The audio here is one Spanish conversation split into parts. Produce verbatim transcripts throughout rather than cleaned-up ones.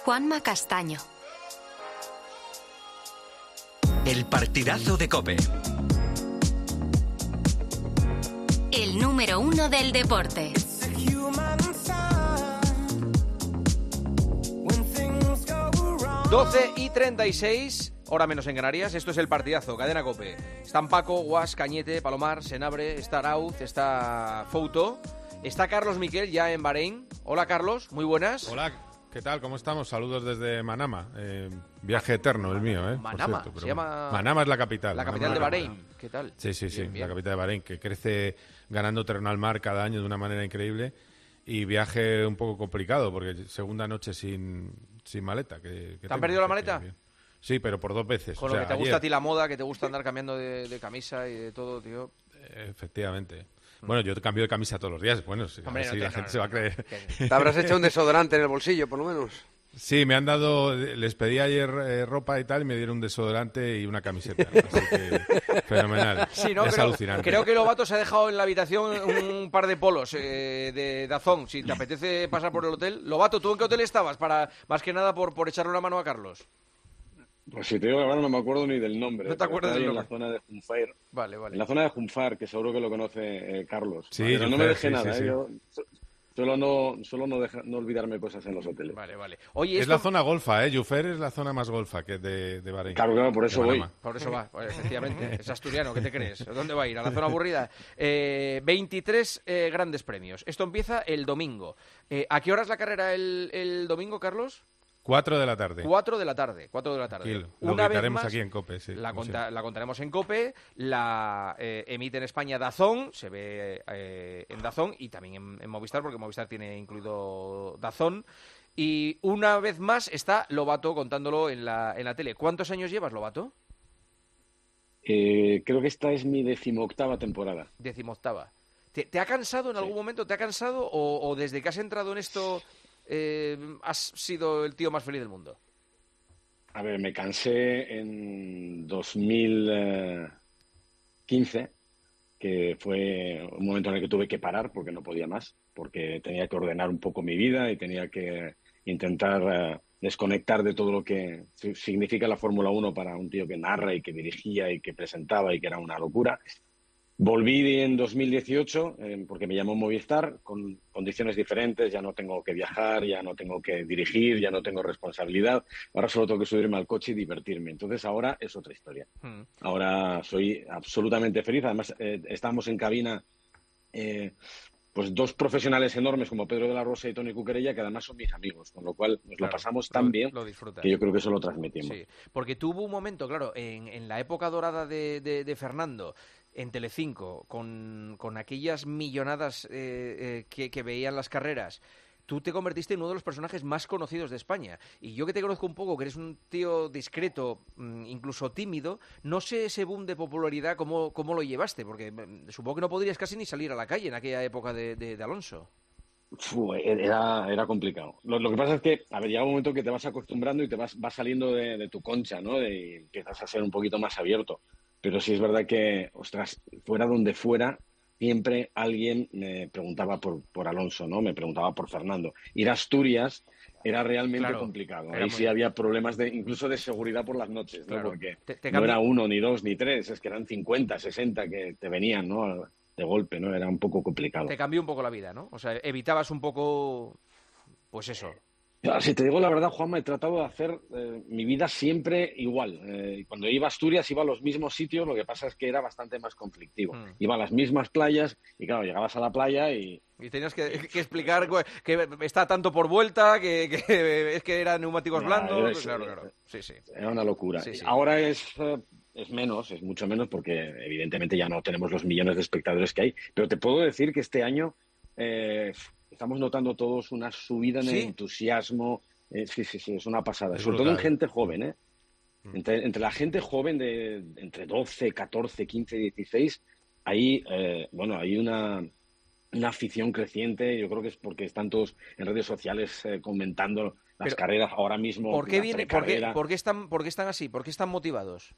Juanma Castaño. El partidazo de COPE. El número uno del deporte. doce y treinta y seis, hora menos en Canarias. Esto es el partidazo, cadena COPE. Están Paco, Guas, Cañete, Palomar, Senabre, está Arauz, está Fouto, está Carlos Miquel ya en Bahrein. Hola Carlos, muy buenas. Hola, ¿qué tal? ¿Cómo estamos? Saludos desde Manama. Eh, viaje eterno el mío, ¿eh? Manama, cierto, se llama... Manama es la capital. La capital Manama de la Bahrein, capital. ¿qué tal? Sí, sí, sí, Bien, bien. la capital de Bahrein, que crece ganando terreno al mar cada año de una manera increíble. Y viaje un poco complicado, porque segunda noche sin, sin maleta. Que, que ¿Te han tengo, perdido la o sea, maleta? que bien. Sí, pero por dos veces. Con o lo sea, que te gusta ayer. a ti la moda, que te gusta andar cambiando de, de camisa y de todo, tío. Efectivamente. Bueno, yo cambio de camisa todos los días. Bueno, sí, Hombre, a ver no si te- la no, gente no, se va a no, creer. que- Te habrás hecho un desodorante en el bolsillo, por lo menos. Sí, me han dado, les pedí ayer eh, ropa y tal, y me dieron un desodorante y una camiseta. Así que fenomenal. Sí, ¿no? Es creo, alucinante. creo que Lobato se ha dejado en la habitación un par de polos eh, de Dazón. Si te apetece pasar por el hotel. Lobato, ¿tú en qué hotel estabas? Para más que nada por, por echarle una mano a Carlos. Pues si te digo la verdad no me acuerdo ni del nombre. ¿No te pero acuerdas está del ahí en nombre? la zona de Junfair. Vale, vale. En la zona de Junfar, que seguro que lo conoce eh, Carlos. Sí, Pero no Junfair, me dejé sí, nada, sí, ¿eh? sí. Yo su- suelo no, suelo no, deja- no olvidarme cosas en los hoteles. Vale, vale. Oye, Es esto... la zona golfa, ¿eh? Jufer es la zona más golfa que de, de Bahrein. Claro, claro, por eso De voy. Manama. Por eso va, pues, efectivamente. Es asturiano, ¿qué te crees? ¿Dónde va a ir? ¿A la zona aburrida? Eh, veintitrés eh, grandes premios. Esto empieza el domingo. Eh, ¿A qué hora es la carrera el, el domingo, Carlos? Cuatro de la tarde. Cuatro de la tarde. Cuatro de la tarde. Tranquilo, lo Una vez gritaremos más, aquí en COPE, sí, la, como conta- siempre. la contaremos en COPE. La eh, emite en España Dazón. Se ve eh, en Dazón y también en, en Movistar, porque Movistar tiene incluido Dazón. Y una vez más está Lobato contándolo en la, en la tele. ¿Cuántos años llevas, Lobato? Eh, creo que esta es mi decimoctava temporada. Decimoctava. ¿Te, te ha cansado en Sí. algún momento? ¿Te ha cansado? O, o desde que has entrado en esto eh, has sido el tío más feliz del mundo? A ver, me cansé en dos mil quince, que fue un momento en el que tuve que parar porque no podía más, porque tenía que ordenar un poco mi vida y tenía que intentar eh, desconectar de todo lo que si- significa la Fórmula uno para un tío que narra y que dirigía y que presentaba y que era una locura. Volví en dos mil dieciocho eh, porque me llamó Movistar con condiciones diferentes, ya no tengo que viajar, ya no tengo que dirigir, ya no tengo responsabilidad, ahora solo tengo que subirme al coche y divertirme. Entonces ahora es otra historia. Hmm. Ahora soy absolutamente feliz, además eh, estamos en cabina eh, pues dos profesionales enormes como Pedro de la Rosa y Toni Cuquerella, que además son mis amigos, con lo cual nos Claro, lo pasamos lo- tan bien lo disfrutas. que yo creo que eso lo transmitimos. Sí, porque tuvo un momento, claro, en, en la época dorada de, de- de Fernando, en Telecinco, con, con aquellas millonadas eh, eh, que, que veían las carreras, tú te convertiste en uno de los personajes más conocidos de España. Y yo que te conozco un poco, que eres un tío discreto, mm, incluso tímido, no sé ese boom de popularidad cómo, cómo lo llevaste, porque mm, supongo que no podrías casi ni salir a la calle en aquella época de, de- de Alonso. Fu, era, era complicado. Lo, lo que pasa es que, a ver, llega un momento que te vas acostumbrando y te vas, vas saliendo de, de tu concha, ¿no? De, y empiezas a ser un poquito más abierto. Pero sí es verdad que, ostras, fuera donde fuera, siempre alguien me preguntaba por, por Alonso, ¿no? Me preguntaba por Fernando. Ir a Asturias era realmente Claro, complicado. era Ahí muy- sí había problemas de, incluso de seguridad por las noches, ¿no? Claro. Porque Te- te no cambi- era uno, ni dos, ni tres, es que eran cincuenta, sesenta que te venían, ¿no? De golpe, ¿no? Era un poco complicado. Te cambió un poco la vida, ¿no? O sea, evitabas un poco, pues eso. Ya, si te digo la verdad, Juanma, he tratado de hacer eh, mi vida siempre igual. Eh, cuando iba a Asturias iba a los mismos sitios, lo que pasa es que era bastante más conflictivo. Mm. Iba a las mismas playas y claro, llegabas a la playa y Y tenías que, que explicar cu- que está tanto por vuelta, que, que es que eran neumáticos Ya, blandos. es- Claro, claro. Sí, sí. era una locura. Sí, sí. Ahora es, eh, es menos, es mucho menos porque evidentemente ya no tenemos los millones de espectadores que hay, pero te puedo decir que este año eh, estamos notando todos una subida en ¿Sí? el entusiasmo. Eh, sí, sí, sí, es una pasada. Es Sobre todo en brutal. gente joven, ¿eh? Entre, entre la gente joven de entre doce, catorce, quince, dieciséis, ahí, eh, bueno, hay una, una afición creciente. Yo creo que es porque están todos en redes sociales eh, comentando las Pero, carreras ahora mismo. ¿Por qué, la viene, por, qué, precarrera. por, qué están, ¿Por qué están así? ¿Por qué están motivados?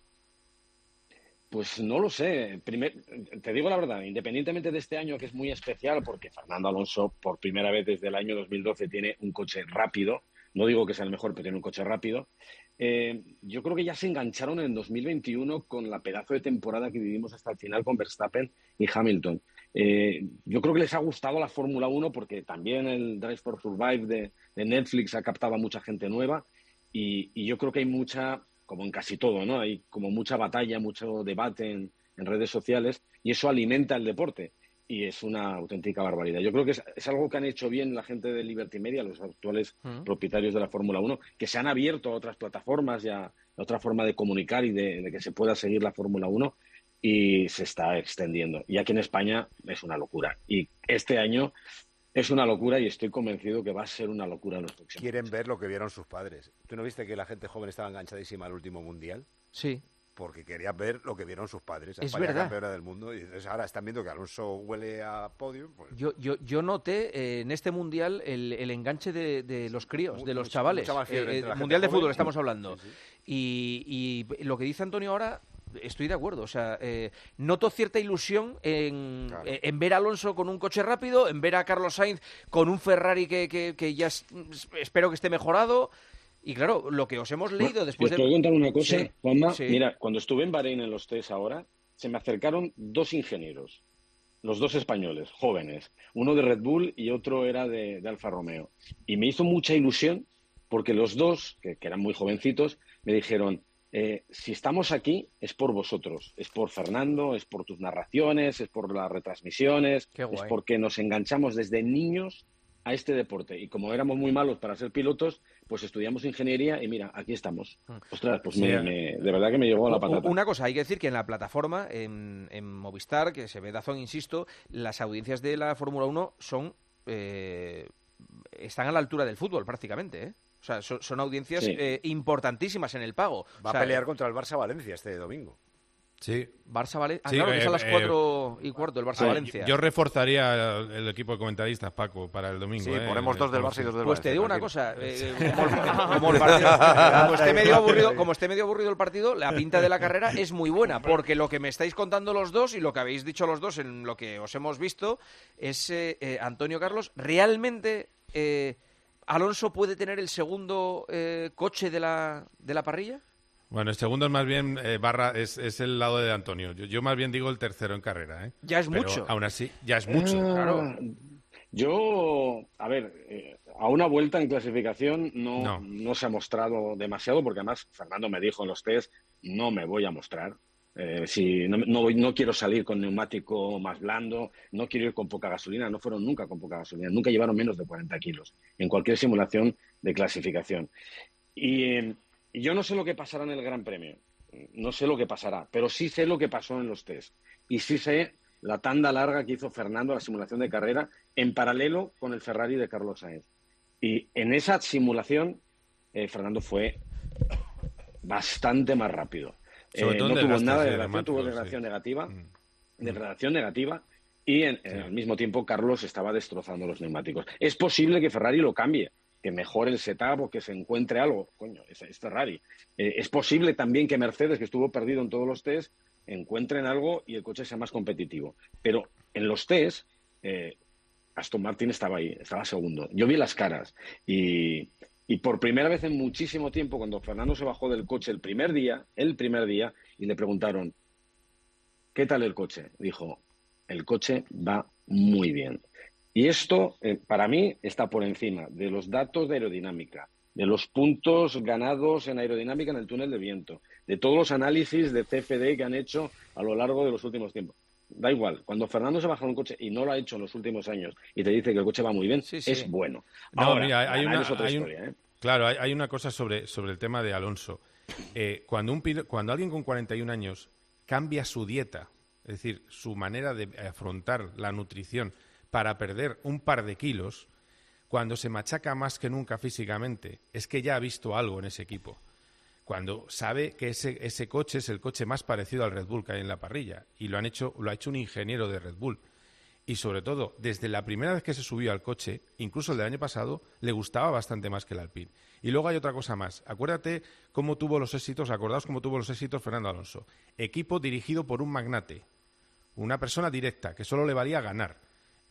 Pues no lo sé. Primer- te digo la verdad, independientemente de este año que es muy especial, porque Fernando Alonso por primera vez desde el año dos mil doce tiene un coche rápido, No digo que sea el mejor, pero tiene un coche rápido. Eh, yo creo que ya se engancharon en dos mil veintiuno con la pedazo de temporada que vivimos hasta el final con Verstappen y Hamilton. Eh, yo creo que les ha gustado la Fórmula uno porque también el Drive for Survive de, de Netflix ha captado a mucha gente nueva y, y yo creo que hay mucha, como en casi todo, ¿no? Hay como mucha batalla, mucho debate en, en redes sociales y eso alimenta el deporte. Y es una auténtica barbaridad. Yo creo que es, es algo que han hecho bien la gente de Liberty Media, los actuales uh-huh. propietarios de la Fórmula uno, que se han abierto a otras plataformas y a, a otra forma de comunicar y de, de que se pueda seguir la Fórmula uno y se está extendiendo. Y aquí en España es una locura. Y este año es una locura y estoy convencido que va a ser una locura en los próximos Quieren años. ver lo que vieron sus padres. ¿Tú no viste que la gente joven estaba enganchadísima al último Mundial? Sí. Porque quería ver lo que vieron sus padres. Es España verdad. campeona del mundo. Y entonces ahora están viendo que Alonso huele a podio. Pues... Yo, yo, yo noté eh, en este mundial el, el enganche de, de los críos, Mucho, de los mucho, chavales. mucha más fiebre Eh, entre la mundial gente de fútbol joven. estamos hablando. Sí, sí. Y, y lo que dice Antonio ahora, estoy de acuerdo. O sea, eh, noto cierta ilusión en, Claro. eh, en ver a Alonso con un coche rápido, en ver a Carlos Sainz con un Ferrari que, que, que ya es- espero que esté mejorado. Y claro, lo que os hemos leído después ¿Os de... puedo contar una cosa, Sí, Juanma? sí. Mira, cuando estuve en Bahrein en los test ahora, se me acercaron dos ingenieros, los dos españoles, jóvenes, uno de Red Bull y otro era de, de Alfa Romeo. Y me hizo mucha ilusión porque los dos, que, que eran muy jovencitos, me dijeron, eh, si estamos aquí es por vosotros, es por Fernando, es por tus narraciones, es por las retransmisiones, Qué guay. es porque nos enganchamos desde niños a este deporte. Y como éramos muy malos para ser pilotos, pues estudiamos ingeniería y mira, aquí estamos. Ostras, pues Sí, me- eh. me- de verdad que me llegó a la U- patata. Una cosa, hay que decir que en la plataforma, en, en Movistar, que se ve Dazón, insisto, las audiencias de la Fórmula uno son eh, están a la altura del fútbol prácticamente, ¿eh? O sea, son, son audiencias Sí. eh, importantísima en el pago. Va O sea, a pelear contra el Barça-Valencia este domingo. Sí. Barça Valencia. Ah, Sí, claro, que es a eh, las eh, cuatro y cuarto el Barça Sí, Valencia. Yo reforzaría el, el equipo de comentaristas, Paco, para el domingo. Sí, ¿eh? ponemos dos del El- Barça y dos del Pues te Valencia, digo una tranquilo. cosa, eh, como, el, como el partido, como esté medio aburrido, como esté medio aburrido el partido, la pinta de la carrera es muy buena, porque lo que me estáis contando los dos y lo que habéis dicho los dos en lo que os hemos visto es, eh, eh, Antonio Carlos, realmente eh, Alonso puede tener el segundo eh, coche de la, de la parrilla. Bueno, el segundo es más bien eh, barra, es, es el lado de Antonio. Yo, yo más bien digo el tercero en carrera, ¿eh? Ya es Pero mucho. Aún así, ya es mucho. Ah, claro. Yo, a ver, eh, a una vuelta en clasificación no, No. no se ha mostrado demasiado, porque además Fernando me dijo en los test, no me voy a mostrar. Eh, si no, no, voy- no quiero salir con neumático más blando, no quiero ir con poca gasolina, no fueron nunca con poca gasolina, nunca llevaron menos de cuarenta kilos en cualquier simulación de clasificación. Y eh, yo no sé lo que pasará en el Gran Premio, no sé lo que pasará, pero sí sé lo que pasó en los test. Y sí sé la tanda larga que hizo Fernando, la simulación de carrera, en paralelo con el Ferrari de Carlos Sainz. Y en esa simulación, eh, Fernando fue bastante más rápido. Sobre Eh, todo no en tuvo desgastes, nada de sí, relación, tuvo neumáticos, relación sí. negativa, Mm. de relación negativa, y en- Sí. al mismo tiempo Carlos estaba destrozando los neumáticos. Es posible que Ferrari lo cambie, que mejore el setup o que se encuentre algo. Coño, es, es Ferrari. Eh, es posible también que Mercedes, que estuvo perdido en todos los test, encuentren algo y el coche sea más competitivo. Pero en los test, eh, Aston Martin estaba ahí, estaba segundo. Yo vi las caras y, y por primera vez en muchísimo tiempo, cuando Fernando se bajó del coche el primer día, el primer día, y le preguntaron, ¿qué tal el coche? Dijo, el coche va muy bien. Y esto, eh, para mí, está por encima de los datos de aerodinámica, de los puntos ganados en aerodinámica en el túnel de viento, de todos los análisis de C F D que han hecho a lo largo de los últimos tiempos. Da igual, cuando Fernando se baja de un coche y no lo ha hecho en los últimos años y te dice que el coche va muy bien, Sí, sí. es bueno. No, Ahora, mira, hay ganar una, es otra hay un- historia, ¿eh? Claro, hay, hay una cosa sobre, sobre el tema de Alonso. Eh, cuando, un, pilo- cuando alguien con cuarenta y un años cambia su dieta, es decir, su manera de afrontar la nutrición para perder un par de kilos, cuando se machaca más que nunca físicamente, es que ya ha visto algo en ese equipo. Cuando sabe que ese, ese coche es el coche más parecido al Red Bull que hay en la parrilla, y lo han hecho, lo ha hecho un ingeniero de Red Bull. Y sobre todo, desde la primera vez que se subió al coche, incluso el del año pasado, le gustaba bastante más que el Alpine. Y luego hay otra cosa más. Acuérdate cómo tuvo los éxitos, acordaos cómo tuvo los éxitos Fernando Alonso. Equipo dirigido por un magnate, una persona directa, que solo le valía ganar.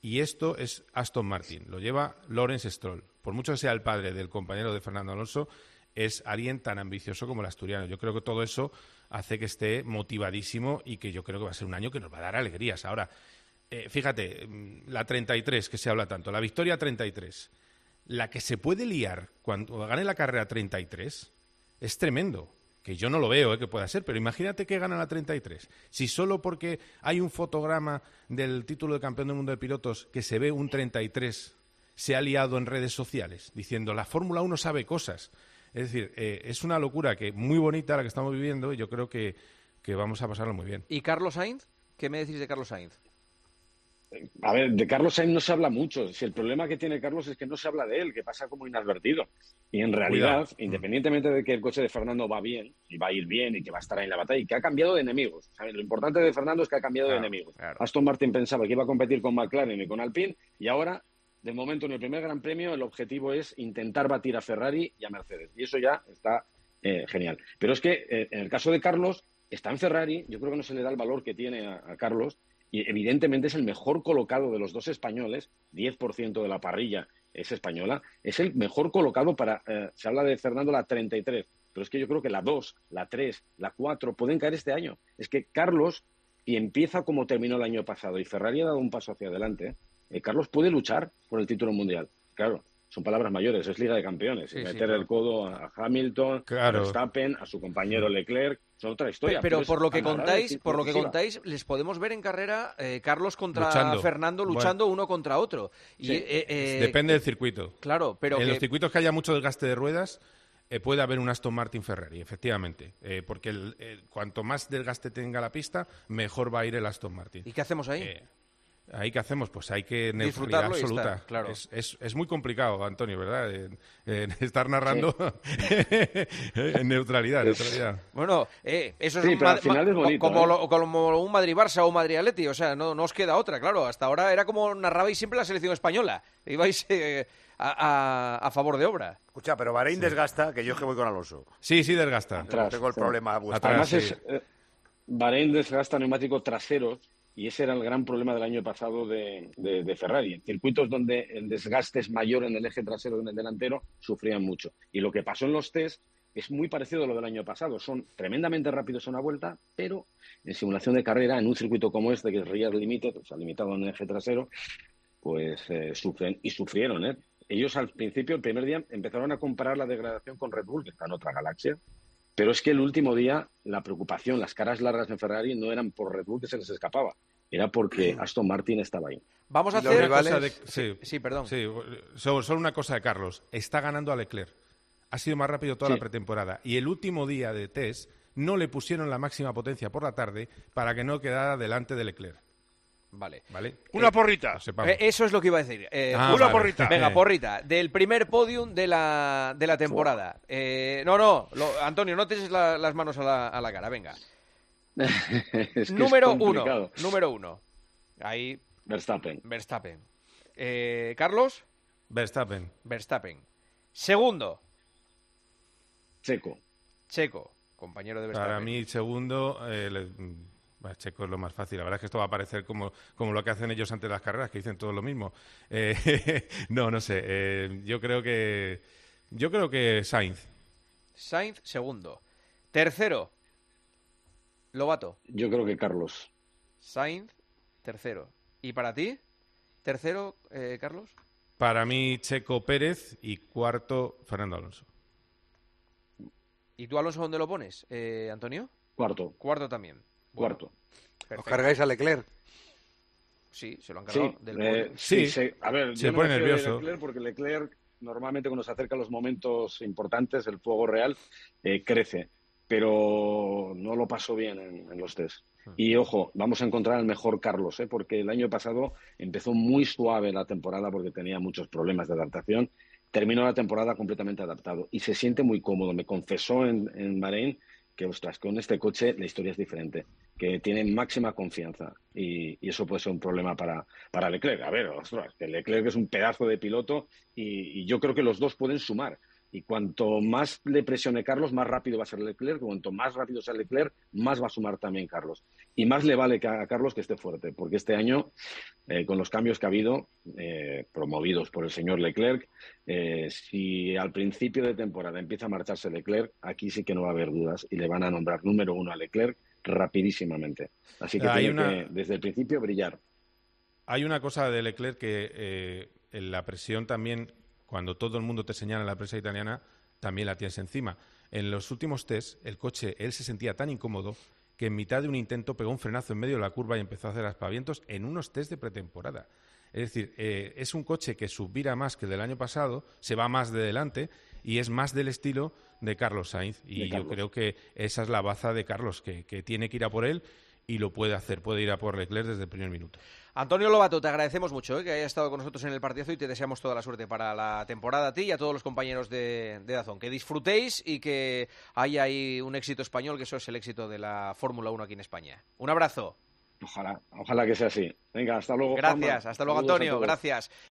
Y esto es Aston Martin, lo lleva Lawrence Stroll. Por mucho que sea el padre del compañero de Fernando Alonso, es alguien tan ambicioso como el asturiano. Yo creo que todo eso hace que esté motivadísimo y que yo creo que va a ser un año que nos va a dar alegrías. Ahora, eh, fíjate, la treinta y tres, que se habla tanto, la victoria treinta y tres, la que se puede liar cuando gane la carrera treinta y tres es tremendo. Que yo no lo veo, eh, que pueda ser, pero imagínate que gana la treinta y tres. Si solo porque hay un fotograma del título de campeón del mundo de pilotos que se ve un treinta y tres, se ha liado en redes sociales diciendo la Fórmula uno sabe cosas. Es decir, eh, es una locura que muy bonita la que estamos viviendo y yo creo que, que vamos a pasarlo muy bien. ¿Y Carlos Sainz? ¿Qué me decís de Carlos Sainz? A ver, de Carlos Sainz no se habla mucho. Si el problema que tiene Carlos es que no se habla de él, que pasa como inadvertido. Y en realidad, Cuidado. independientemente de que el coche de Fernando va bien, y va a ir bien, y que va a estar ahí en la batalla, y que ha cambiado de enemigos. ¿Sabes? Lo importante de Fernando es que ha cambiado Claro, de enemigos. claro. Aston Martin pensaba que iba a competir con McLaren y con Alpine, y ahora, de momento, en el primer Gran Premio, el objetivo es intentar batir a Ferrari y a Mercedes. Y eso ya está eh, genial. Pero es que, eh, en el caso de Carlos, está en Ferrari, yo creo que no se le da el valor que tiene a, a Carlos, y evidentemente es el mejor colocado de los dos españoles, diez por ciento de la parrilla es española, es el mejor colocado para, eh, se habla de Fernando la treinta y tres, pero es que yo creo que la dos, la tres, la cuatro pueden caer este año. Es que Carlos, y empieza como terminó el año pasado, y Ferrari ha dado un paso hacia adelante, eh, Carlos puede luchar por el título mundial. Claro, son palabras mayores, es Liga de Campeones, Sí, y sí, meter claro. el codo a Hamilton, Claro. a Verstappen, a su compañero Leclerc, son otra historia. Pero, es por lo que agarrar contáis, de- por lo que decisiva. contáis, les podemos ver en carrera eh, Carlos contra Luchando. Fernando luchando uno contra otro. Y, Sí. eh, eh, Depende del circuito. Claro, pero en que- los circuitos que haya mucho desgaste de ruedas, eh, puede haber un Aston Martin Ferrari, efectivamente. Eh, porque el, eh, cuanto más desgaste tenga la pista, mejor va a ir el Aston Martin. ¿y qué hacemos ahí? Eh, ¿Ahí qué hacemos? Pues hay que neutralidad Disfrutarlo y absoluta. estar, claro. es, es, es muy complicado, Antonio, ¿verdad? En, en estar narrando en neutralidad, neutralidad. Bueno, eh, eso es Sí, un pero al Mad- final ma- es bonito, como, ¿eh? lo- como un Madrid-Barça o un Madrid-Atleti, o sea, no, no os queda otra, claro. Hasta ahora era como narrabais siempre la selección española. Ibais eh, a, a- a favor de obra. Escucha, pero Bahrein desgasta, que yo es que voy con Alonso. Sí, sí, desgasta. Atrás, Tengo el sí. problema vuestro. Atrás. Además, sí. es, eh, Bahrein desgasta neumáticos traseros y ese era el gran problema del año pasado de, de- de Ferrari. En circuitos donde el desgaste es mayor en el eje trasero que en el delantero, sufrían mucho. Y lo que pasó en los test es muy parecido a lo del año pasado. Son tremendamente rápidos a una vuelta, pero en simulación de carrera, en un circuito como este, que es Rear Limited, o sea, limitado en el eje trasero, pues eh, sufren y sufrieron, ¿eh? Ellos al principio, el primer día, empezaron a comparar la degradación con Red Bull, que está en otra galaxia, pero es que el último día la preocupación, las caras largas en Ferrari no eran por Red Bull que se les escapaba, era porque Aston Martin estaba ahí. Vamos a ¿Y los hacer... rivales? Cosa de- sí, Sí, perdón. sí, solo, solo una cosa de Carlos. Está ganando a Leclerc. Ha sido más rápido toda Sí. la pretemporada. Y el último día de test no le pusieron la máxima potencia por la tarde para que no quedara delante de Leclerc. Vale. ¿Vale? Una porrita. Lo sepamos. Eh, eso es lo que iba a decir. Eh, Ah, una vale. porrita. Venga, Eh, porrita. Del primer podium de la, de la temporada. Eh, no, no, lo- Antonio, no te eches la- las manos a la, a la cara, venga. Es que Número es uno. complicado. Número uno. Ahí, Verstappen. Verstappen. Eh, Carlos, Verstappen. Verstappen. Segundo, Checo. Checo, compañero de Verstappen. Para mí, segundo, eh, le- mm, bueno, Checo es lo más fácil. La verdad es que esto va a parecer como, como lo que hacen ellos antes de las carreras, que dicen todo lo mismo. Eh, no, no sé. eh, yo creo que yo creo que Sainz. Sainz, segundo. Tercero, Lobato. Yo creo que Carlos. Sainz, tercero. ¿Y para ti? Tercero, eh, Carlos. Para mí, Checo Pérez y cuarto, Fernando Alonso. ¿Y tú, Alonso, dónde lo pones, eh, Antonio? Cuarto. Cuarto también. Bueno, Cuarto. ¿Os perfecto. cargáis a Leclerc? Sí, se lo han Sí, cargado del eh, podio. sí, Sí. se- a ver, Se yo no pone me fío de nervioso. Leclerc porque Leclerc normalmente cuando se acerca a los momentos importantes, el fuego real, eh, crece, pero no lo pasó bien en, en los test. Y ojo, vamos a encontrar al mejor Carlos, ¿eh? Porque el año pasado empezó muy suave la temporada porque tenía muchos problemas de adaptación. Terminó la temporada completamente adaptado y se siente muy cómodo. Me confesó en, en Bahrein que, ostras, con este coche la historia es diferente, que tiene máxima confianza y, y eso puede ser un problema para, para Leclerc. A ver, ostras, que Leclerc es un pedazo de piloto y, y yo creo que los dos pueden sumar. Y cuanto más le presione Carlos, más rápido va a ser Leclerc. Cuanto más rápido sea Leclerc, más va a sumar también Carlos. Y más le vale a Carlos que esté fuerte, porque este año, eh, con los cambios que ha habido, eh, promovidos por el señor Leclerc, eh, si al principio de temporada empieza a marcharse Leclerc, aquí sí que no va a haber dudas y le van a nombrar número uno a Leclerc rapidísimamente. Así que Hay tiene una... que, desde el principio, brillar. Hay una cosa de Leclerc que eh, en la presión también, cuando todo el mundo te señala en la prensa italiana, también la tienes encima. En los últimos test, el coche, él se sentía tan incómodo que en mitad de un intento pegó un frenazo en medio de la curva y empezó a hacer aspavientos en unos test de pretemporada. Es decir, eh, es un coche que subvira más que el del año pasado, se va más de delante y es más del estilo de Carlos Sainz. Y yo creo que esa es la baza de Carlos, que, que tiene que ir a por él y lo puede hacer, puede ir a por Leclerc desde el primer minuto. Antonio Lobato, te agradecemos mucho ¿eh? que hayas estado con nosotros en el partidazo y te deseamos toda la suerte para la temporada a ti y a todos los compañeros de, de Dazón. Que disfrutéis y que haya ahí un éxito español, que eso es el éxito de la Fórmula uno aquí en España. Un abrazo. Ojalá, ojalá que sea así. Venga, hasta luego. Gracias, Juanma. hasta luego, Saludos a Antonio, todos. gracias.